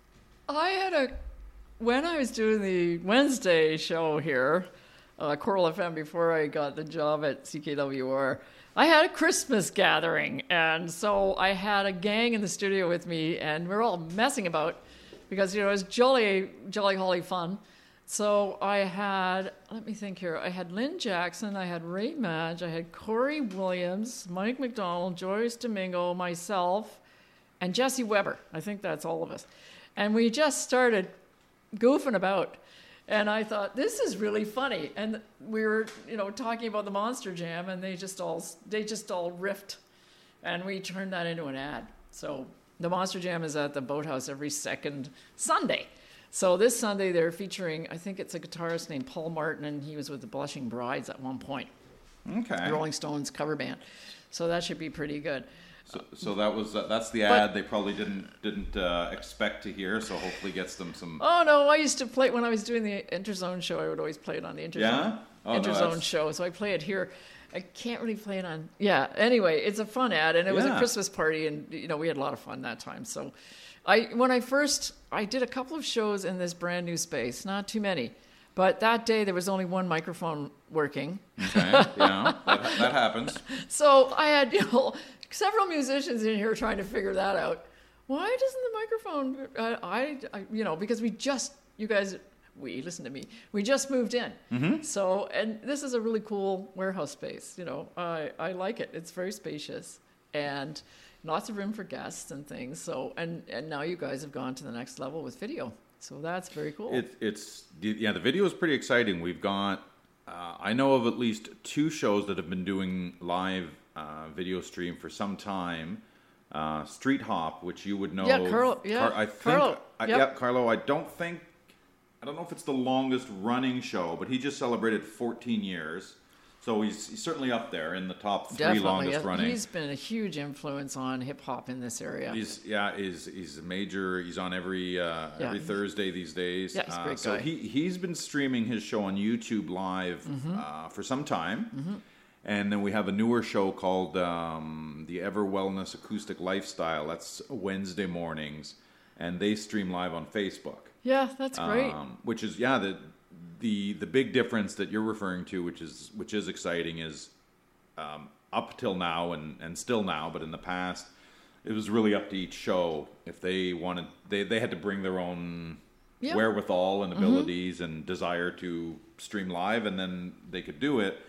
S3: I had a when I was doing the Wednesday show here, uh, Coral F M, before I got the job at C K W R. I had a Christmas gathering, and so I had a gang in the studio with me, and we we're all messing about because you know it was jolly, jolly holly fun. So I had, let me think here, I had Lynn Jackson, I had Ray Madge, I had Corey Williams, Mike McDonald, Joyce Domingo, myself, and Jesse Weber. I think that's all of us. And we just started goofing about. And I thought, this is really funny. And we were, you know, talking about the Monster Jam, and they just all, they just all riffed. And we turned that into an ad. So the Monster Jam is at the Boathouse every second Sunday. So this Sunday they're featuring, I think it's a guitarist named Paul Martin, and he was with the Blushing Brides at one point.
S2: Okay.
S3: The Rolling Stones cover band. So that should be pretty good.
S2: So, so that was uh, that's the
S3: But-
S2: ad they probably didn't didn't uh, expect to hear. So hopefully gets them some.
S3: Oh no, I used to play when I was doing the Interzone show. I would always play it on the Interzone,
S2: Yeah? Oh, no,
S3: Interzone
S2: that's-
S3: show. So I play it here. I can't really play it on. Yeah. Anyway, it's a fun ad, and it was a
S2: Yeah.
S3: Christmas party, and you know we had a lot of fun that time. So, I when I first I did a couple of shows in this brand new space, not too many, but that day there was only one microphone working.
S2: Okay, yeah, that, that happens.
S3: So I had, you know, several musicians in here trying to figure that out. Why doesn't the microphone? Uh, I, I, you know, because we just, you guys, we listen to me. We just moved in, mm-hmm. So and this is a really cool warehouse space. You know, I I like it. It's very spacious and lots of room for guests and things. So and and now you guys have gone to the next level with video. So that's very cool.
S2: It, it's yeah, the video is pretty exciting. We've got uh, I know of at least two shows that have been doing live uh, video stream for some time. Uh, Street Hop, which you would know.
S3: Yeah, Carlo. Yeah,
S2: Car- I think.
S3: Carlo.
S2: I,
S3: Yep.
S2: Yeah, Carlo. I don't think. I don't know if it's the longest running show, but he just celebrated fourteen years. So he's, he's certainly up there in the top three
S3: Definitely.
S2: longest
S3: Yeah,
S2: running.
S3: He's been a huge influence on hip hop in this area.
S2: He's yeah, he's he's a major. He's on every uh,
S3: Yeah.
S2: every Thursday these days.
S3: Yeah, he's a
S2: Uh,
S3: great
S2: so
S3: guy.
S2: he he's been streaming his show on YouTube live
S3: Mm-hmm.
S2: uh, for some time, and then we have a newer show called um, the Ever Wellness Acoustic Lifestyle. That's Wednesday mornings, and they stream live on Facebook.
S3: Yeah, that's great.
S2: Um, which is yeah the the the big difference that you're referring to, which is which is exciting, is um, up till now and, and still now, but in the past, it was really up to each show if they wanted. They they had to bring their own
S3: Yeah.
S2: wherewithal and abilities and desire to stream live, and then they could do it.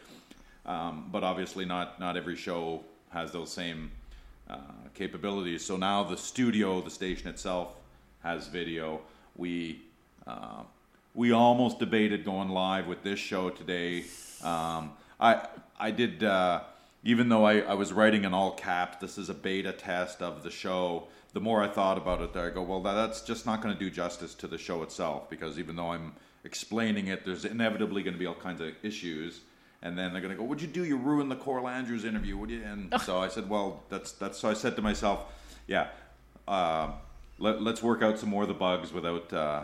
S2: Um, but obviously, not not every show has those same uh, capabilities. So now the studio, the station itself, has video. We uh, we almost debated going live with this show today. Um, I I did uh, even though I, I was writing in all caps, this is a beta test of the show, the more I thought about it, I go, well, that, that's just not going to do justice to the show itself, because even though I'm explaining it, there's inevitably going to be all kinds of issues. And then they're going to go, what'd you do? You ruined the Coral Andrews interview. Would you? And so I said, well, that's, that's, so I said to myself, yeah, uh, let, let's work out some more of the bugs without, uh,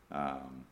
S2: um,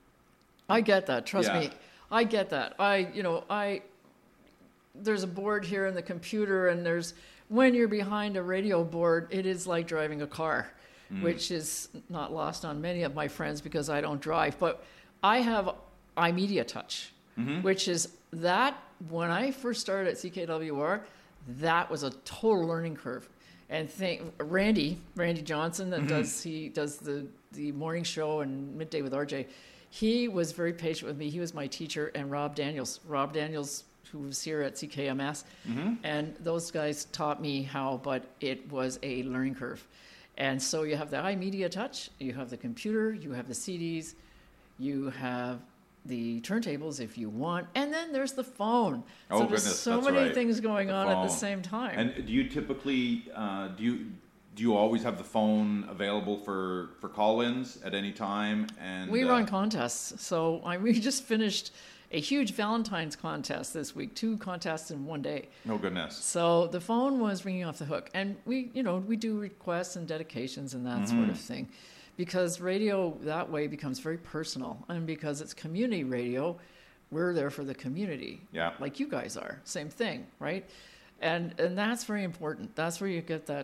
S3: I get that. Trust
S2: Yeah.
S3: me. I get that. I, you know, I, there's a board here in the computer, and there's, when you're behind a radio board, it is like driving a car, mm. which is not lost on many of my friends because I don't drive. But I have iMedia Touch, mm-hmm. which is that, when I first started at C K W R, that was a total learning curve. And think Randy, Randy Johnson, that mm-hmm. does he does the, the morning show and Midday with R J. He was very patient with me. He was my teacher, and Rob Daniels, Rob Daniels, who was here at C K M S, mm-hmm. and those guys taught me how. But it was a learning curve. And so you have the iMedia Touch, you have the computer, you have the C Ds, you have the turntables if you want, and then there's the phone.
S2: Oh,
S3: so there's
S2: goodness,
S3: so
S2: that's
S3: many
S2: right.
S3: things going
S2: The
S3: on at the
S2: phone.
S3: same time.
S2: And do you typically uh, do you do you always have the phone available for, for call-ins at any time? And
S3: we
S2: uh,
S3: run contests. So I, we just finished a huge Valentine's contest this week, two contests in one day.
S2: Oh goodness!
S3: So the phone was ringing off the hook, and we, you know, we do requests and dedications and that mm-hmm. sort of thing. Because radio that way becomes very personal, and because it's community radio, we're there for the community.
S2: Yeah.
S3: Like you guys are. Same thing, right? And and that's very important. That's where you get that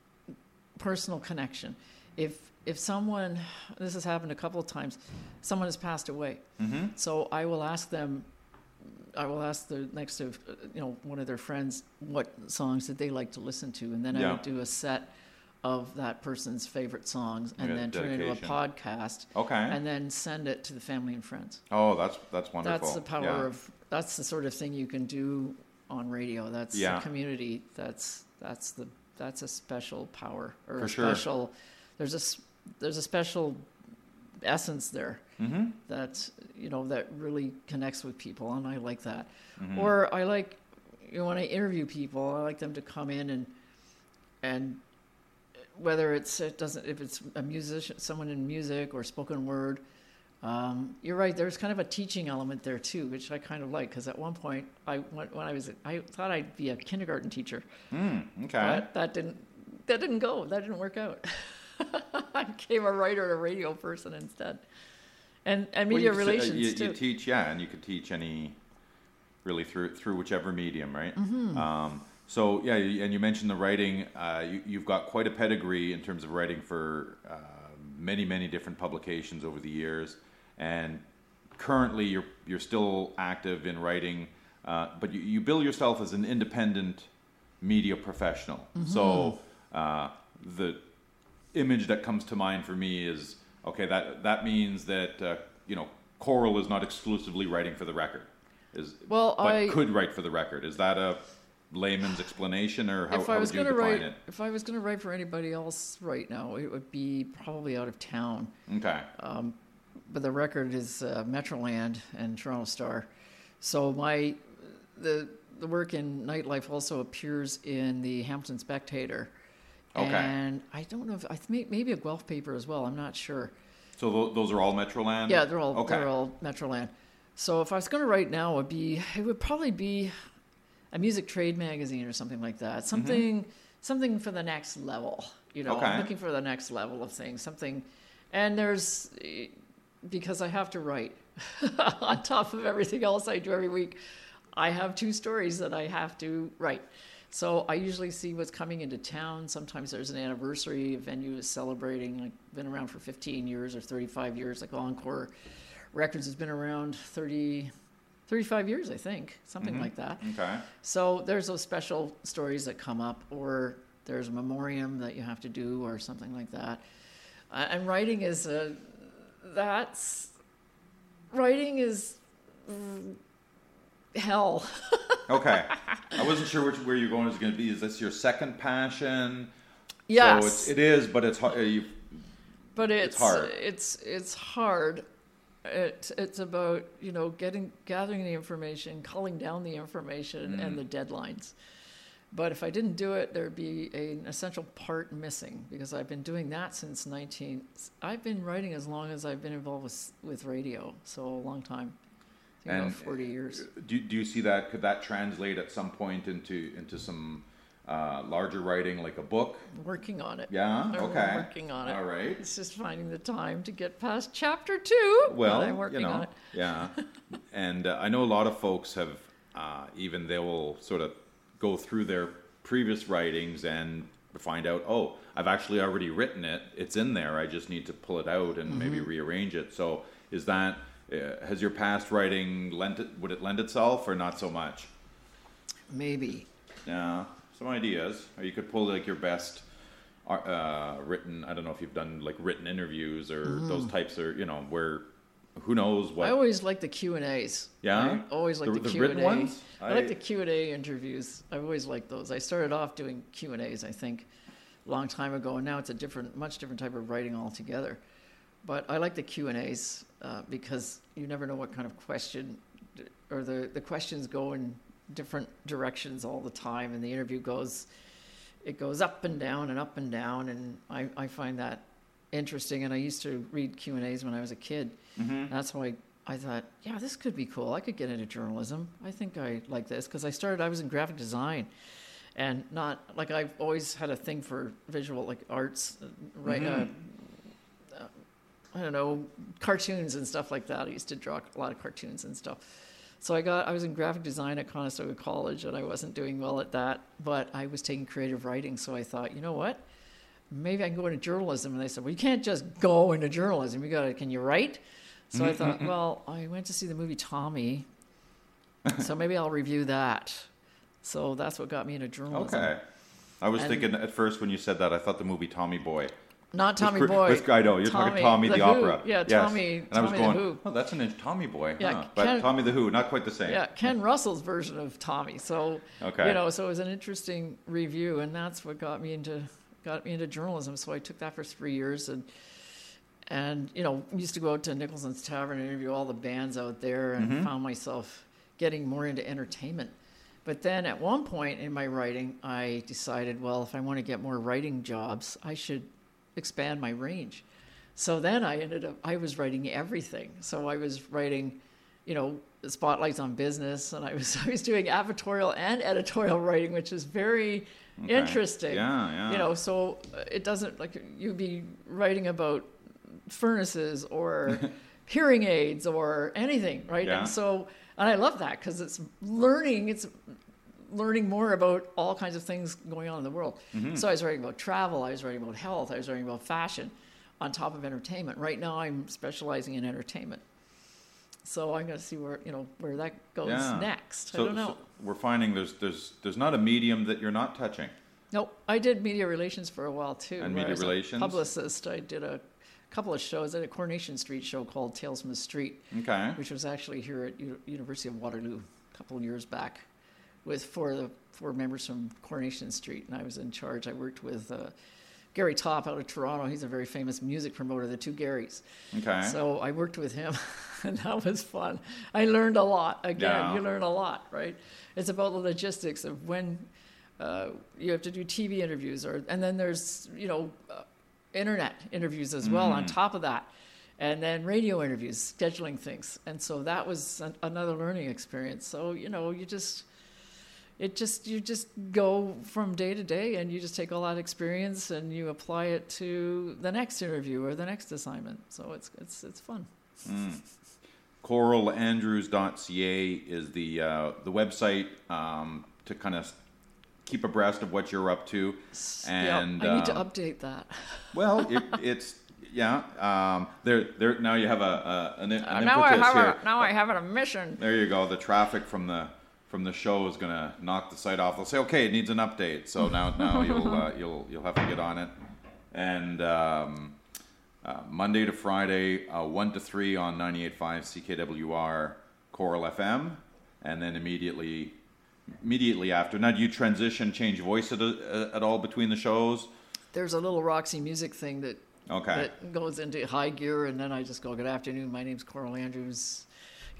S3: personal connection. If if someone, this has happened a couple of times, someone has passed away. Mm-hmm. So I will ask them, I will ask the next of, you know, one of their friends, what songs did they like to listen to, and then
S2: yeah.
S3: I would do a set of that person's favorite songs, and
S2: Yeah,
S3: then turn it into a
S2: dedication.
S3: podcast.
S2: Okay.
S3: And then send it to the family and friends.
S2: Oh, that's that's wonderful.
S3: That's the power
S2: yeah.
S3: of, that's the sort of thing you can do on radio. That's
S2: Yeah.
S3: the community. That's that's the that's a special power, or
S2: For
S3: a
S2: sure.
S3: special. There's a s- there's a special essence there
S2: mm-hmm.
S3: that, you know, that really connects with people, and I like that.
S2: Mm-hmm.
S3: Or I like, you know, when I interview people, I like them to come in and and whether it's it doesn't if it's a musician, someone in music or spoken word. Um, you're right. There's kind of a teaching element there too, which I kind of like, because at one point, I when when I was I thought I'd be a kindergarten teacher.
S2: Mm, okay.
S3: But that didn't that didn't go. That didn't work out. I became a writer and a radio person instead, and and
S2: Well,
S3: media
S2: you could say-
S3: relations
S2: you,
S3: too.
S2: you teach, yeah, and you could teach any, really through through whichever medium, right?
S3: Mm-hmm.
S2: Um, so yeah, you- and you mentioned the writing. Uh, you, you've got quite a pedigree in terms of writing for uh, many many different publications over the years, and currently you're you're still active in writing, uh, but you, you bill yourself as an independent media professional.
S3: Mm-hmm.
S2: So uh, the image that comes to mind for me is, okay, that that means that uh, you know, Coral is not exclusively writing for the record, is
S3: Well,
S2: but
S3: I-
S2: could write for the record. Is that a layman's explanation, or how,
S3: if
S2: how
S3: I was
S2: would you
S3: going to
S2: define
S3: write,
S2: it?
S3: if I was going to write for anybody else right now, it would be probably out of town.
S2: Okay.
S3: Um, but the record is uh, Metroland and Toronto Star. So my the the work in nightlife also appears in the Hamilton Spectator.
S2: Okay.
S3: And I don't know if I th- maybe a Guelph paper as well. I'm not sure.
S2: So th- those are all Metroland?
S3: Yeah, they're all
S2: okay.
S3: they're all Metroland. So if I was going to write now, it would be it would probably be a music trade magazine or something like that. Something mm-hmm. something for the next level. You know,
S2: Okay.
S3: I'm looking for the next level of things. Something, and there's because I have to write on top of everything else I do every week. I have two stories that I have to write. So I usually see what's coming into town. Sometimes there's an anniversary, a venue is celebrating, like been around for fifteen years or thirty-five years, like Encore Records has been around thirty, thirty-five years, I think, something
S2: Mm-hmm.
S3: like that.
S2: Okay.
S3: So there's those special stories that come up, or there's a memoriam that you have to do or something like that. Uh, and writing is a, that's, writing is mm, hell.
S2: Okay. I wasn't sure which where you're going is going to be. Is this your second passion?
S3: Yes.
S2: So it's, it is, but it's hard. You,
S3: But it's
S2: It's hard.
S3: It's it's hard. It, it's about, you know, getting gathering the information, culling down the information,
S2: Mm.
S3: and the deadlines. But if I didn't do it, there'd be a, an essential part missing, because I've been doing that since nineteen. I've been writing as long as I've been involved with with radio, so a long time. I think
S2: And
S3: about forty years.
S2: Do do you see that? Could that translate at some point into into some uh, larger writing, like a book?
S3: Working on it.
S2: Yeah.
S3: I'm
S2: Okay.
S3: working on it.
S2: All right.
S3: It's just finding the time to get past chapter two.
S2: Well,
S3: but I'm working
S2: you know,
S3: on it.
S2: yeah. And uh, I know a lot of folks have uh, even they will sort of go through their previous writings and find out, oh, I've actually already written it. It's in there. I just need to pull it out and maybe
S3: Mm-hmm.
S2: rearrange it. So is that uh, has your past writing lent it? Would it lend itself or not so much?
S3: Maybe.
S2: Yeah, some ideas. Or you could pull like your best uh, written. I don't know if you've done like written interviews or those types, or you know where. Who knows what?
S3: Mm-hmm. I always like the Q and A's.
S2: Yeah?
S3: I always like
S2: The-
S3: the,
S2: the
S3: Q and
S2: written
S3: A.
S2: ones?
S3: I, like
S2: I-
S3: the Q and A interviews. I've always liked those. I started off doing Q and A's, I think, a long time ago, and now it's a different, much different type of writing altogether. But I like the Q and A's uh, because you never know what kind of question, or the, the questions go in different directions all the time, and the interview goes, it goes up and down and up and down, and I, I find that interesting. And I used to read Q and A's when I was a kid.
S2: Mm-hmm.
S3: That's why I thought, yeah, this could be cool. I could get into journalism. I think I like this, because I started, I was in graphic design, and not, like, I've always had a thing for visual, like, arts, uh, right,
S2: Mhm.
S3: uh, uh, I don't know, cartoons and stuff like that. I used to draw a lot of cartoons and stuff. So I got, I was in graphic design at Conestoga College, and I wasn't doing well at that, but I was taking creative writing, so I thought, you know what? Maybe I can go into journalism. And they said, well, you can't just go into journalism. You got to, can you write? So I thought, well, I went to see the movie Tommy, so maybe I'll review that. So that's what got me into journalism.
S2: Okay. I was
S3: And-
S2: thinking at first when you said that, I thought the movie Tommy Boy.
S3: Not Tommy
S2: With Chris-
S3: Boy.
S2: with- I know, you're talking Tommy the,
S3: Who.
S2: Opera.
S3: Yeah,
S2: Yes.
S3: Tommy,
S2: And I was
S3: Tommy
S2: going,
S3: the Who.
S2: oh, that's an inch Tommy Boy.
S3: Yeah,
S2: huh? But
S3: Ken-
S2: Tommy the Who, not quite the same.
S3: Yeah, Ken Russell's version of Tommy. So,
S2: Okay.
S3: you know, so it was an interesting review, and that's what got me into got me into journalism. So I took that for three years, and and you know, used to go out to Nicholson's Tavern and interview all the bands out there, and
S2: Mm-hmm.
S3: found myself getting more into entertainment. But then at one point in my writing, I decided, well, if I want to get more writing jobs, I should expand my range. So then I ended up, I was writing everything. So I was writing, you know, spotlights on business, and I was I was doing advertorial and editorial writing, which is very
S2: Okay.
S3: interesting.
S2: Yeah, yeah.
S3: You know, so uh, it doesn't, like, you'd be writing about furnaces or hearing aids or anything, right?
S2: Yeah.
S3: And so, and I love that, because it's learning, it's learning more about all kinds of things going on in the world.
S2: Mm-hmm.
S3: So I was writing about travel, I was writing about health, I was writing about fashion, on top of entertainment. Right now I'm specializing in entertainment. So I'm going to see where, you know, where that goes
S2: Yeah.
S3: next.
S2: So,
S3: I don't know.
S2: so we're finding there's there's there's not a medium that you're not touching.
S3: Nope. I did media relations for a while too.
S2: And
S3: where
S2: media
S3: I was a
S2: relations?
S3: publicist. I did a couple of shows. I did a Coronation Street show called Tales from the Street,
S2: Okay.
S3: which was actually here at U- University of Waterloo a couple of years back, with four of the four members from Coronation Street, and I was in charge. I worked with uh, Gary Topp out of Toronto. He's a very famous music promoter, the two Garys.
S2: Okay.
S3: So I worked with him, and that was fun. I learned a lot. Again,
S2: Yeah.
S3: you learn a lot, right? It's about the logistics of when uh, you have to do T V interviews, or and then there's, you know, uh, internet interviews as well on top of that, and then radio interviews, scheduling things. And so that was an, another learning experience. So, you know, you just it just you just go from day to day, and you just take all that experience and you apply it to the next interview or the next assignment. So it's it's it's fun.
S2: coral andrews dot c a is the uh, the website um, to kind of keep abreast of what you're up to. And
S3: Yep, I need to
S2: um,
S3: update that.
S2: well, it, it's yeah. Um, there, there. Now you have a, a an, an
S3: Uh, now I
S2: impetus
S3: have
S2: here.
S3: a now I have a mission.
S2: There you go. The traffic from the from the show is gonna knock the site off. They'll say, okay, it needs an update. So now now you'll uh, you'll you'll have to get on it. And um, uh, Monday to Friday, uh, one to three on ninety-eight point five C K W R Coral F M, and then immediately immediately after. Now, do you transition, change voice at, a, at all between the shows?
S3: There's a little Roxy Music thing that
S2: Okay.
S3: that goes into high gear, and then I just go, "Good afternoon, my name's Coral Andrews.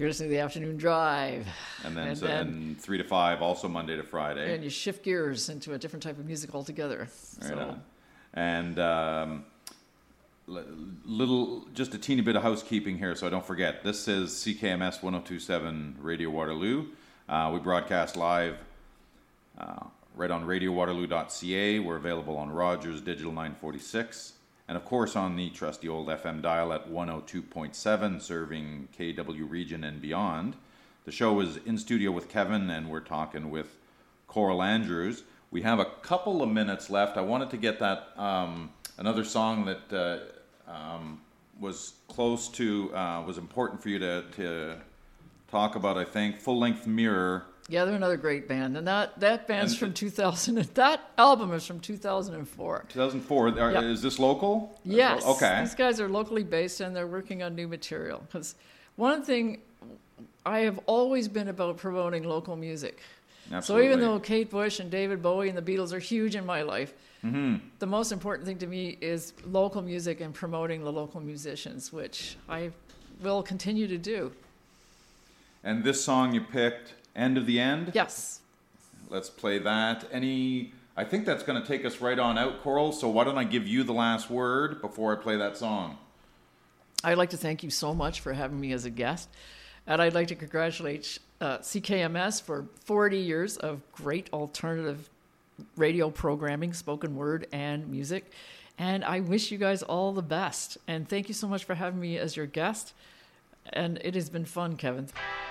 S3: You're listening to the Afternoon Drive.
S2: And then,
S3: And
S2: so,
S3: then-
S2: and three to five, also Monday to Friday.
S3: And you shift gears into a different type of music altogether.
S2: Right
S3: So,
S2: on. And um, l- little, just a teeny bit of housekeeping here, so I don't forget. This is C K M S one oh two point seven Radio Waterloo. Uh, we broadcast live uh, right on radio waterloo dot c a. We're available on Rogers Digital nine forty-six. And of course on the trusty old F M dial at one oh two point seven, serving K W region and beyond. The show is in studio with Kevin, and we're talking with Coral Andrews. We have a couple of minutes left. I wanted to get that um, another song that uh, um, was close to, uh, was important for you to, to talk about, I think. Full Length Mirror.
S3: yeah, they're another great band. And that, that band's
S2: And-
S3: from two thousand. That album is from two thousand four.
S2: two thousand four. Are,
S3: Yep.
S2: Is this local?
S3: Yes.
S2: Okay.
S3: These guys are locally based and they're working on new material. Because one thing, I have always been about promoting local music.
S2: Absolutely.
S3: So even though Kate Bush and David Bowie and the Beatles are huge in my life,
S2: Mm-hmm.
S3: the most important thing to me is local music and promoting the local musicians, which I will continue to do.
S2: And this song you picked, End of the End?
S3: Yes.
S2: Let's play that. Any, I think that's going to take us right on out, Coral, so why don't I give you the last word before I play that song?
S3: I'd like to thank you so much for having me as a guest. And I'd like to congratulate uh, C K M S for forty years of great alternative radio programming, spoken word and music. And I wish you guys all the best. And thank you so much for having me as your guest. And it has been fun, Kevin.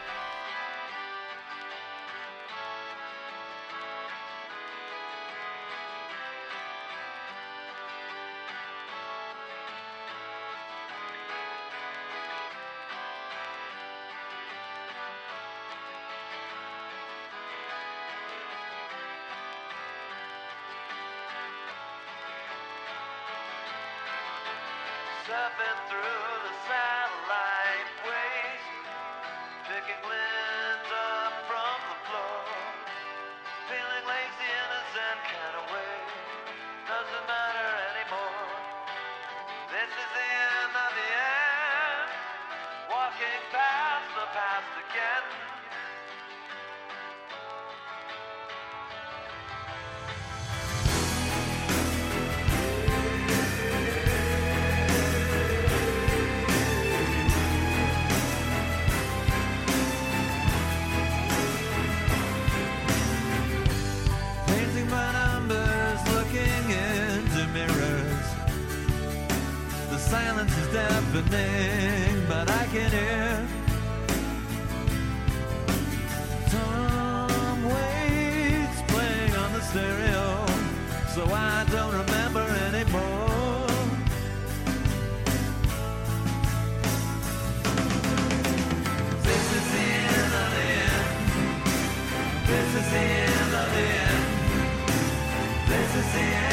S5: Surfing through the satellite waste, picking glints up from the floor, feeling lazy innocent kind of way, doesn't matter anymore. This is the end of the end, walking past the past again. Painting by numbers, looking into mirrors. The silence is deafening, but I can hear Tom Waits playing on the stereo, so I don't remember anymore. This is the end of the end. This is the end of the end. This is the end.